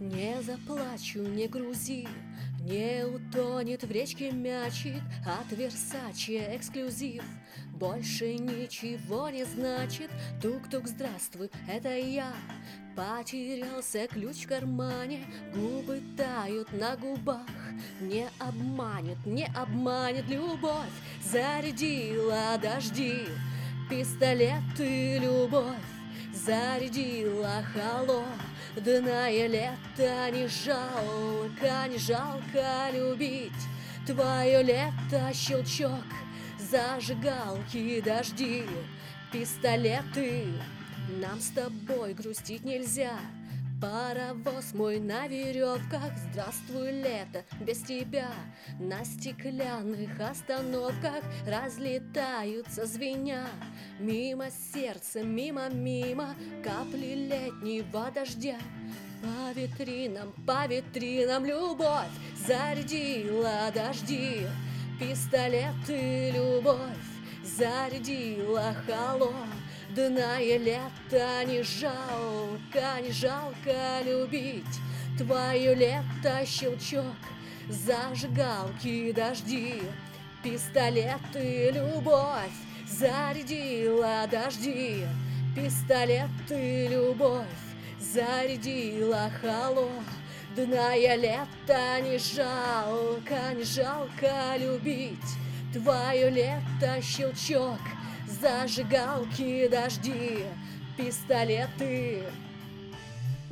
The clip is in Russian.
Не заплачу, не грузи, не утонет в речке мячик от Версаче эксклюзив. Больше ничего не значит. Тук-тук, здравствуй, это я. Потерялся ключ в кармане, губы тают на губах. Не обманет любовь, зарядила дожди. Пистолеты, любовь, зарядила холодное лето. Не жалко любить твое лето. Щелчок, зажигалки, дожди, пистолеты. Нам с тобой грустить нельзя. Паровоз мой на веревках. Здравствуй, лето, без тебя. На стеклянных остановках разлетаются звеня. Мимо сердца, мимо капли летнего дождя. По витринам любовь зарядила дожди. Пистолеты, любовь, зарядила холодное лето. Не жалко любить твое лето. Щелчок, зажигалки, дожди, пистолеты, любовь, зарядила дожди. Пистолеты, любовь, зарядила холодное лето. Не жалко любить твое лето. Щелчок, зажигалки, дожди, пистолеты.